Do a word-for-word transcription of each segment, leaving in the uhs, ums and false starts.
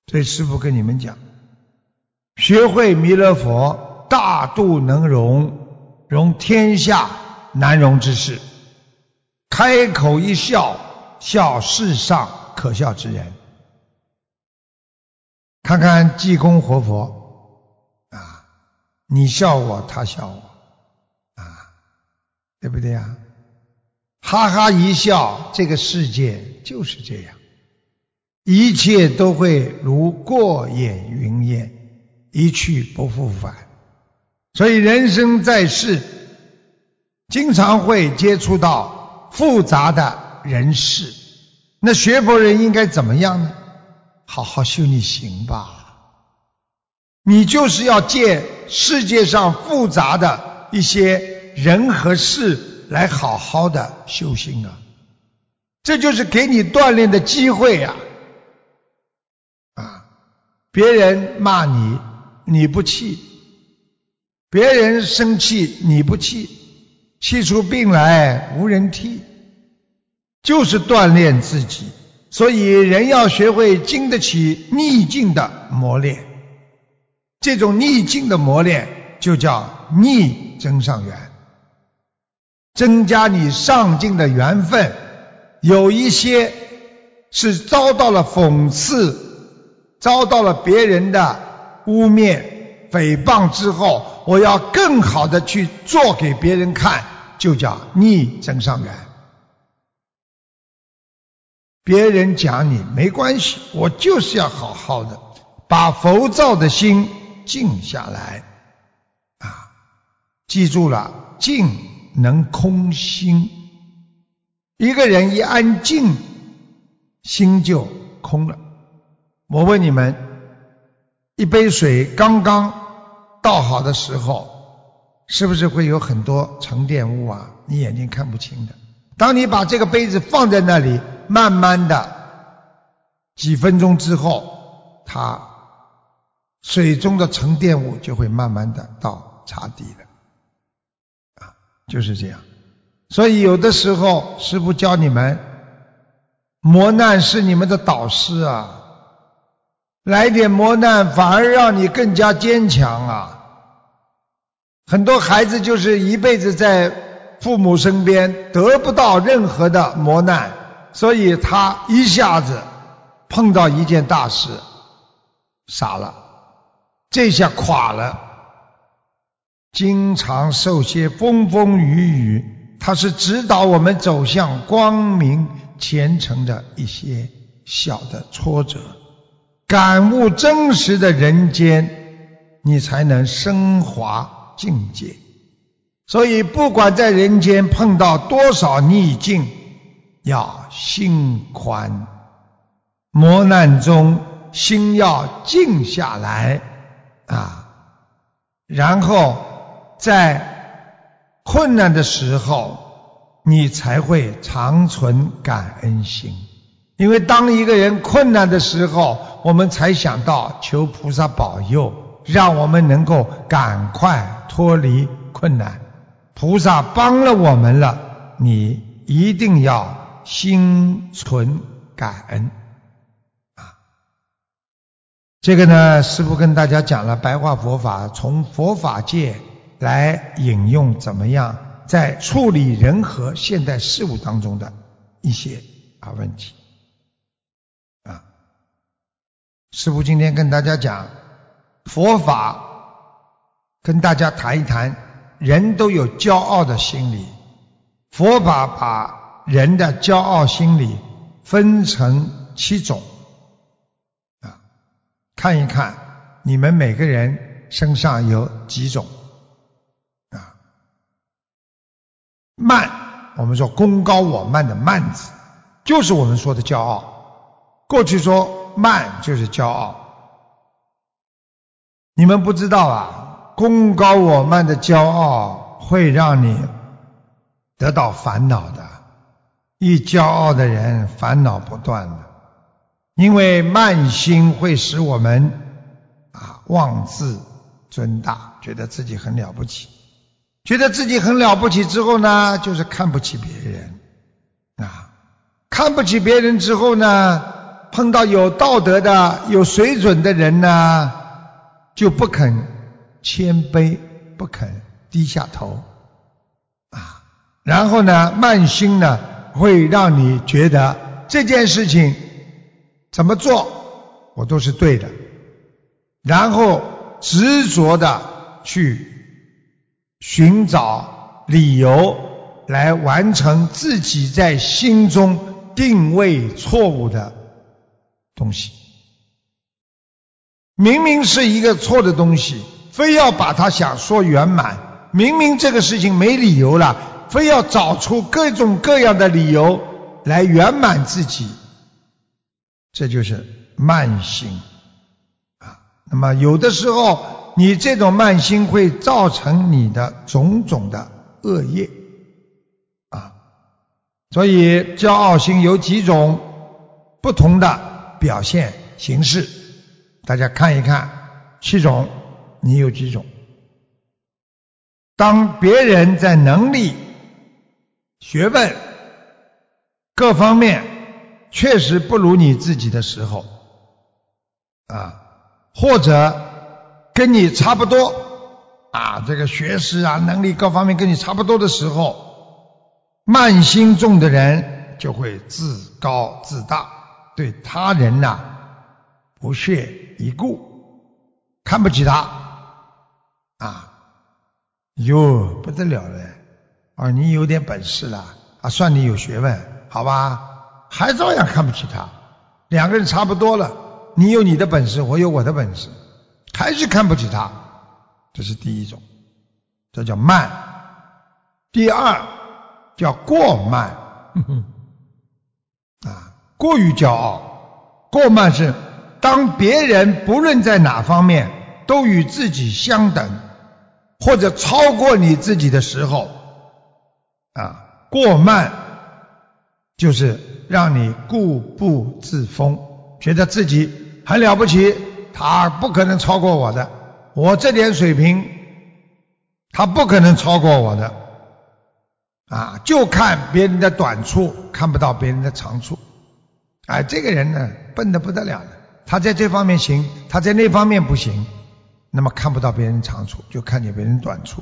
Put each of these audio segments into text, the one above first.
所以师父跟你们讲，学会弥勒佛大度能容，容天下难容之事，开口一笑，笑世上可笑之人。看看济公活佛啊，你笑我，他笑我啊，对不对啊？哈哈一笑，这个世界就是这样，一切都会如过眼云烟，一去不复返。所以人生在世，经常会接触到复杂的人事，那学佛人应该怎么样呢？好好修你行吧，你就是要借世界上复杂的一些人和事来好好的修行啊，这就是给你锻炼的机会啊！啊，别人骂你，你不气；别人生气，你不气，气出病来无人替，就是锻炼自己。所以人要学会经得起逆境的磨练，这种逆境的磨练就叫逆增上缘，增加你上进的缘分。有一些是遭到了讽刺，遭到了别人的污蔑诽谤之后，我要更好的去做给别人看，就叫逆增上缘。别人讲你没关系，我就是要好好的把浮躁的心静下来啊！记住了，静能空心，一个人一安静，心就空了。我问你们，一杯水刚刚倒好的时候，是不是会有很多沉淀物啊？你眼睛看不清的。当你把这个杯子放在那里，慢慢的几分钟之后，它水中的沉淀物就会慢慢的到茶底了啊，就是这样。所以有的时候师父教你们，磨难是你们的导师啊，来点磨难反而让你更加坚强啊。很多孩子就是一辈子在父母身边得不到任何的磨难，所以他一下子碰到一件大事傻了，这下垮了，经常受些风风雨雨，它是指导我们走向光明前程的一些小的挫折。感悟真实的人间，你才能升华境界。所以不管在人间碰到多少逆境，要心宽，磨难中心要静下来啊，然后在困难的时候你才会常存感恩心。因为当一个人困难的时候，我们才想到求菩萨保佑，让我们能够赶快脱离困难。菩萨帮了我们了，你一定要心存感恩啊！这个呢，师父跟大家讲了白话佛法，从佛法界来引用怎么样在处理人和现代事物当中的一些啊问题啊。师父今天跟大家讲佛法，跟大家谈一谈人都有骄傲的心理。佛法把人的骄傲心理分成七种啊，看一看你们每个人身上有几种啊。慢，我们说功高我慢的慢字，就是我们说的骄傲。过去说慢就是骄傲，你们不知道啊，功高我慢的骄傲会让你得到烦恼的。一骄傲的人烦恼不断的，因为慢心会使我们啊妄自尊大，觉得自己很了不起，觉得自己很了不起之后呢，就是看不起别人啊，看不起别人之后呢， 碰到有道德的、有水准的人呢，就不肯谦卑，不肯低下头啊。然后呢，慢心呢，会让你觉得这件事情怎么做我都是对的，然后执着的去寻找理由来完成自己在心中定位错误的东西。明明是一个错的东西，非要把它想说圆满，明明这个事情没理由了，非要找出各种各样的理由来圆满自己，这就是慢心啊。那么有的时候你这种慢心会造成你的种种的恶业啊。所以骄傲心有几种不同的表现形式，大家看一看，七种，你有几种？当别人在能力、学问各方面确实不如你自己的时候啊，或者跟你差不多啊，这个学识啊、能力各方面跟你差不多的时候，慢心重的人就会自高自大，对他人呐、啊、不屑一顾，看不起他啊，哟不得了了啊，你有点本事了啊，算你有学问，好吧，还照样看不起他。两个人差不多了，你有你的本事，我有我的本事，还是看不起他，这是第一种，这叫慢。第二叫过慢，呵呵啊，过于骄傲。过慢是当别人不论在哪方面都与自己相等，或者超过你自己的时候啊，过慢就是让你固步自封，觉得自己很了不起，他不可能超过我的，我这点水平他不可能超过我的啊，就看别人的短处，看不到别人的长处。哎，这个人呢，笨得不得了的，他在这方面行，他在那方面不行，那么看不到别人长处，就看见别人短处。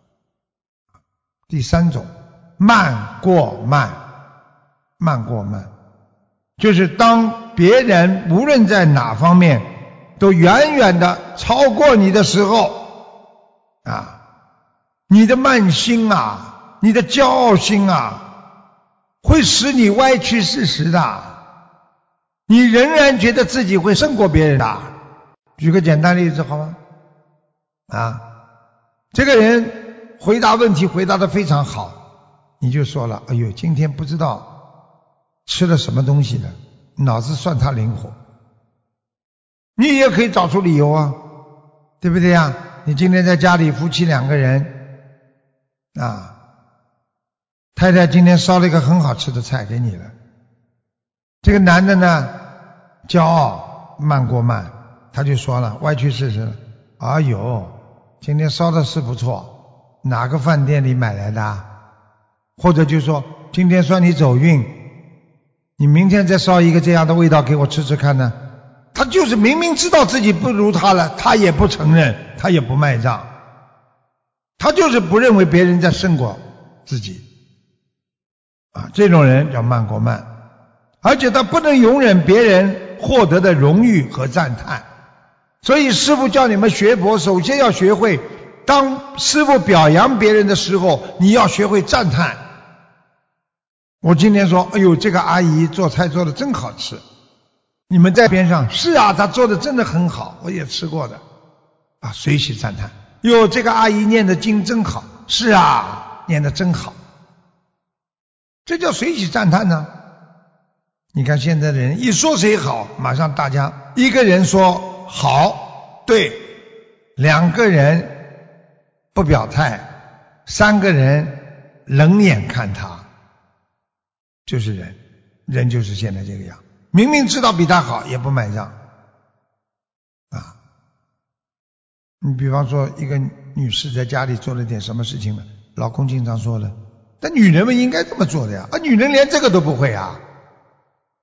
第三种，慢过慢。慢过慢就是当别人无论在哪方面都远远的超过你的时候啊，你的慢心啊，你的骄傲心啊，会使你歪曲事实的，你仍然觉得自己会胜过别人的。举个简单例子好吗？啊，这个人回答问题回答得非常好，你就说了，哎呦，今天不知道吃了什么东西的，脑子算他灵活。你也可以找出理由啊，对不对呀？你今天在家里夫妻两个人啊，太太今天烧了一个很好吃的菜给你了，这个男的呢骄傲慢过慢，他就说了，歪曲事实了，哎呦，今天烧的是不错，哪个饭店里买来的？或者就说今天算你走运，你明天再烧一个这样的味道给我吃吃看呢？他就是明明知道自己不如他了，他也不承认，他也不卖账，他就是不认为别人在胜过自己啊，这种人叫慢过慢。而且他不能容忍别人获得的荣誉和赞叹，所以师父叫你们学佛，首先要学会当师父表扬别人的时候，你要学会赞叹。我今天说，哎呦，这个阿姨做菜做的真好吃，你们在边上，是啊，她做的真的很好，我也吃过的啊，随喜赞叹。哟，这个阿姨念的经真好，是啊，念的真好，这叫随喜赞叹呢。你看现在的人一说谁好，马上大家一个人说好，对，两个人不表态，三个人冷眼看他，就是人，人就是现在这个样，明明知道比他好也不买账啊。你比方说一个女士在家里做了点什么事情了，老公经常说了，但女人们应该这么做的呀，啊，女人连这个都不会啊。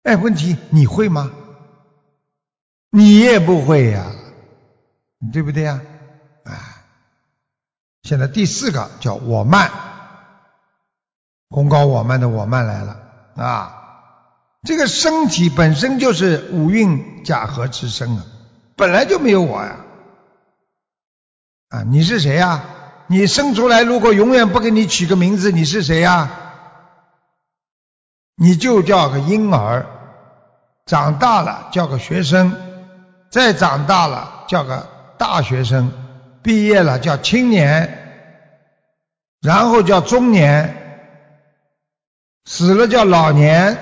哎，问题你会吗？你也不会呀，对不对呀？哎，现在第四个叫我慢，功高我慢的我慢来了啊！这个身体本身就是五蕴假合之身啊，本来就没有我呀！啊，你是谁呀？你生出来如果永远不给你取个名字，你是谁呀？你就叫个婴儿，长大了叫个学生，再长大了叫个大学生，毕业了叫青年，然后叫中年，死了叫老年。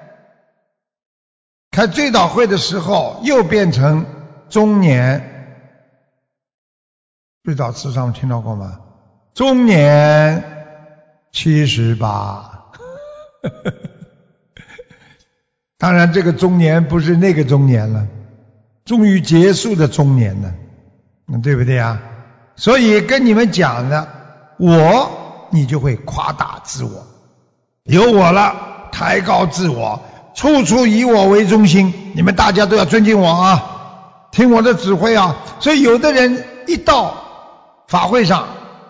开追悼会的时候又变成中年，追悼词上面听到过吗？中年七十八。当然这个中年不是那个中年了，终于结束的中年了，对不对啊？所以跟你们讲的，我你就会夸大自我，有我了，抬高自我，处处以我为中心，你们大家都要尊敬我啊，听我的指挥啊。所以有的人一到法会上，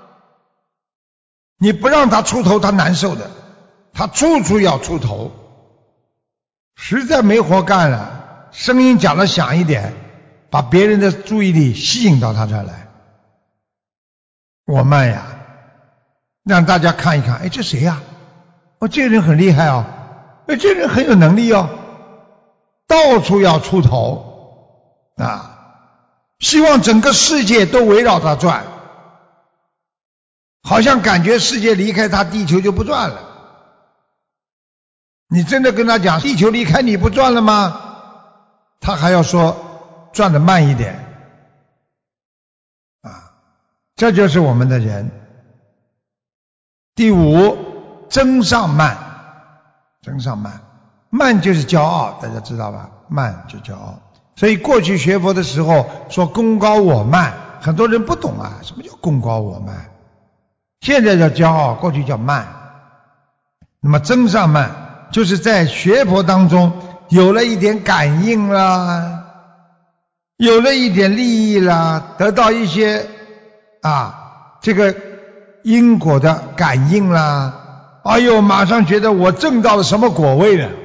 你不让他出头他难受的，他处处要出头，实在没活干了，声音讲得响一点，把别人的注意力吸引到他这儿来。我慢呀，让大家看一看，哎，这谁呀？哦，这个人很厉害哦，哎，这个人很有能力哦，到处要出头啊，希望整个世界都围绕他转，好像感觉世界离开他，地球就不转了。你真的跟他讲地球离开你不转了吗？他还要说转得慢一点啊，这就是我们的人。第五，增上慢，增上慢，慢就是骄傲，大家知道吧？慢就骄傲。所以过去学佛的时候说功高我慢，很多人不懂啊，什么叫功高我慢？现在叫骄傲，过去叫慢。那么增上慢，就是在学佛当中有了一点感应啦，有了一点利益啦，得到一些啊这个因果的感应啦，哎呦，马上觉得我证到了什么果位了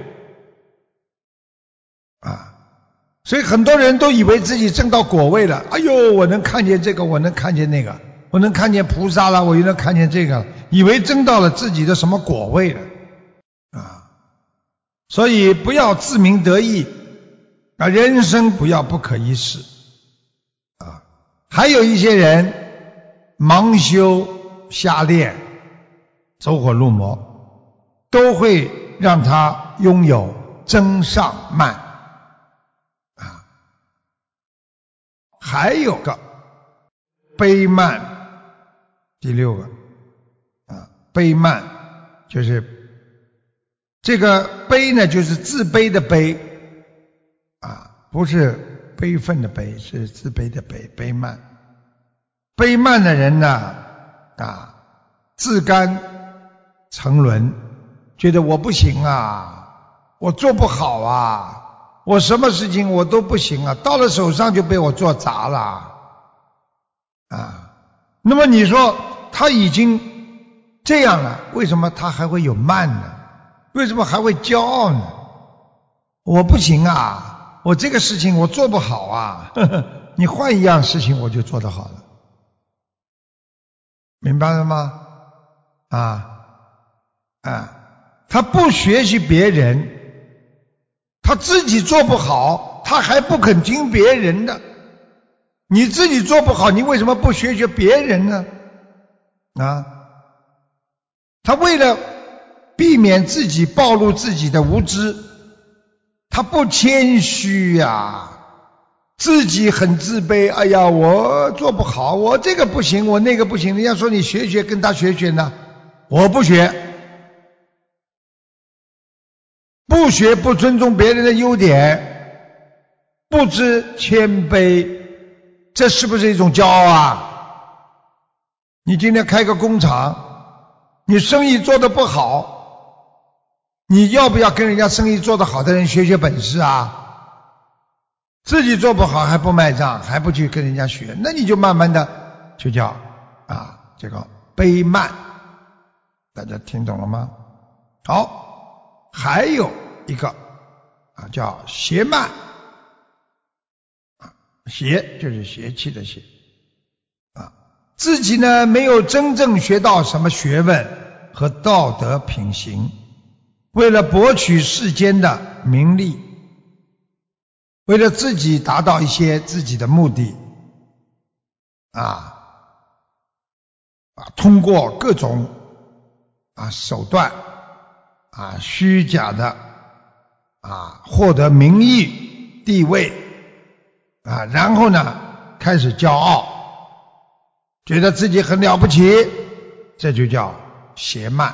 啊！所以很多人都以为自己证到果位了，哎呦，我能看见这个，我能看见那个，我能看见菩萨了，我又能看见这个，以为证到了自己的什么果位了啊！所以不要自鸣得意啊，人生不要不可一世啊！还有一些人盲修瞎练，走火入魔，都会让他拥有增上慢啊。还有个卑慢，第六个啊，卑慢就是这个卑呢，就是自卑的卑啊，不是悲愤的悲，是自卑的卑，卑慢。卑慢的人呢啊，自甘沉沦，觉得我不行啊，我做不好啊，我什么事情我都不行啊，到了手上就被我做砸了啊。那么你说他已经这样了，为什么他还会有慢呢？为什么还会骄傲呢？我不行啊，我这个事情我做不好啊，呵呵，你换一样事情我就做得好了，明白了吗？啊啊，他不学习别人，他自己做不好，他还不肯听别人的。你自己做不好，你为什么不学学别人呢？啊，他为了避免自己暴露自己的无知，他不谦虚呀，自己很自卑。哎呀，我做不好，我这个不行，我那个不行。人家说你学学，跟他学学呢，我不学，不学，不尊重别人的优点，不知谦卑，这是不是一种骄傲啊？你今天开个工厂，你生意做得不好， 你要不要跟人家生意做得好的人学学本事啊？自己做不好还不卖账，还不去跟人家学，那你就慢慢的就叫啊这个卑慢。大家听懂了吗？好，还有一个啊叫邪慢，啊邪就是邪气的邪啊，自己呢没有真正学到什么学问和道德品行，为了博取世间的名利，为了自己达到一些自己的目的啊啊，通过各种啊手段啊虚假的啊获得名誉地位啊，然后呢开始骄傲，觉得自己很了不起，这就叫邪慢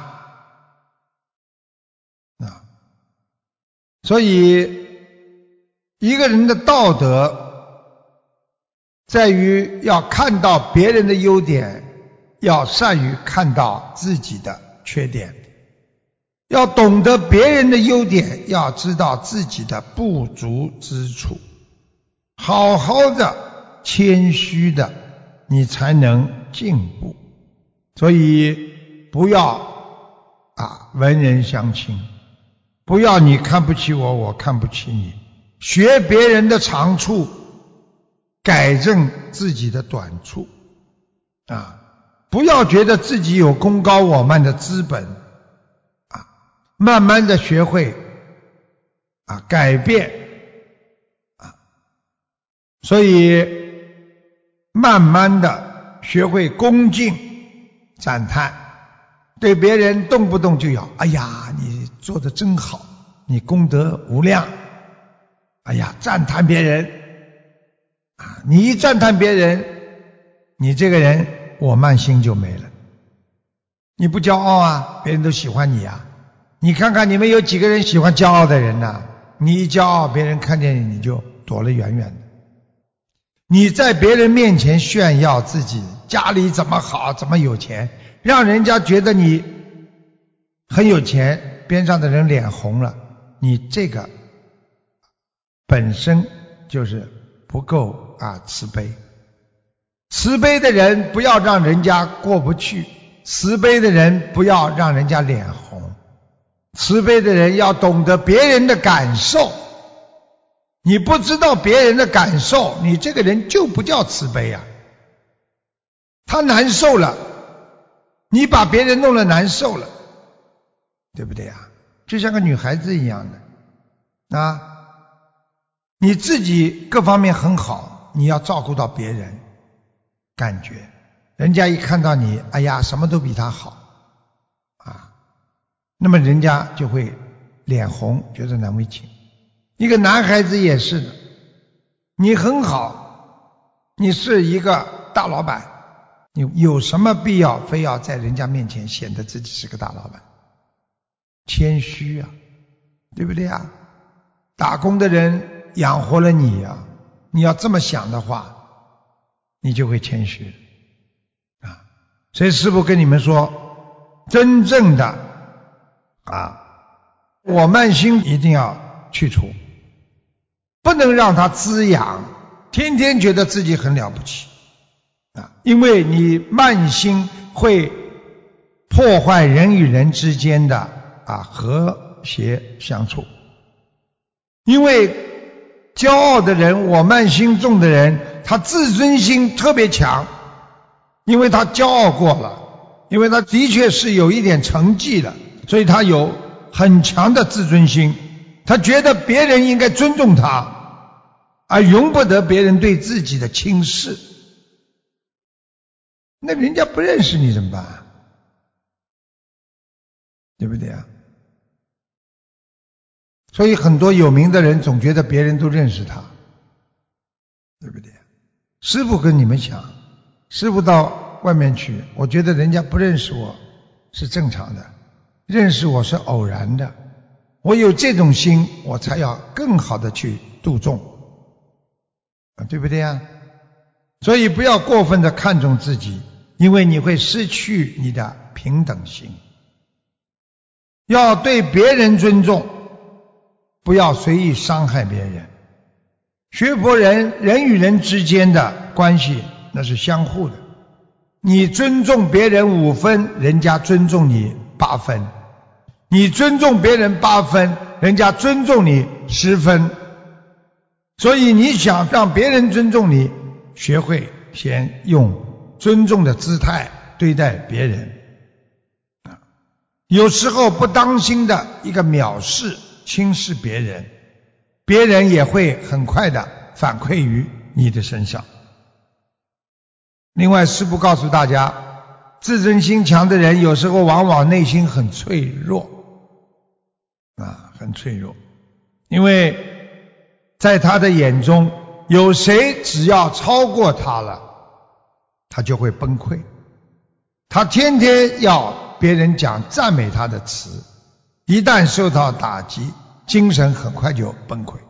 啊。所以一个人的道德在于要看到别人的优点，要善于看到自己的缺点，要懂得别人的优点，要知道自己的不足之处，好好的谦虚的你才能进步。所以不要啊文人相轻，不要你看不起我，我看不起你，学别人的长处，改正自己的短处啊！不要觉得自己有功高我慢的资本啊，慢慢的学会啊改变啊，所以慢慢的学会恭敬赞叹，对别人动不动就要哎呀你做得真好，你功德无量，哎呀赞叹别人啊，你一赞叹别人，你这个人我慢心就没了，你不骄傲啊，别人都喜欢你啊。你看看你们有几个人喜欢骄傲的人呢？你一骄傲，别人看见你你就躲得远远的。你在别人面前炫耀自己家里怎么好，怎么有钱，让人家觉得你很有钱，边上的人脸红了，你这个本身就是不够啊慈悲。慈悲的人不要让人家过不去，慈悲的人不要让人家脸红，慈悲的人要懂得别人的感受。你不知道别人的感受，你这个人就不叫慈悲啊。他难受了，你把别人弄得难受了，对不对啊？就像个女孩子一样的啊，你自己各方面很好，你要照顾到别人，感觉人家一看到你，哎呀什么都比他好啊，那么人家就会脸红，觉得难为情。一个男孩子也是的，你很好，你是一个大老板，你有什么必要非要在人家面前显得自己是个大老板？谦虚啊，对不对啊？打工的人养活了你啊，你要这么想的话，你就会谦虚啊。所以师父跟你们说，真正的啊我慢心一定要去除，不能让它滋养，天天觉得自己很了不起啊！因为你慢心会破坏人与人之间的啊和谐相处。因为骄傲的人，我慢心重的人，他自尊心特别强，因为他骄傲过了，因为他的确是有一点成绩了，所以他有很强的自尊心，他觉得别人应该尊重他，而容不得别人对自己的轻视。那人家不认识你怎么办？对不对啊？所以很多有名的人总觉得别人都认识他，对不对？师父跟你们讲，师父到外面去，我觉得人家不认识我是正常的，认识我是偶然的，我有这种心，我才要更好的去度众啊，对不对啊？所以不要过分的看重自己，因为你会失去你的平等心。 要对别人尊重，不要随意伤害别人。学佛人人与人之间的关系那是相互的，你尊重别人五分，人家尊重你八分；你尊重别人八分，人家尊重你十分。所以你想让别人尊重你，学会先用尊重的姿态对待别人。有时候不当心的一个藐视轻视别人，别人也会很快的反馈于你的身上。另外师父告诉大家，自尊心强的人有时候往往内心很脆弱啊，很脆弱，因为在他的眼中，有谁只要超过他了，他就会崩溃。他天天要别人讲赞美他的词，一旦受到打击，精神很快就崩溃。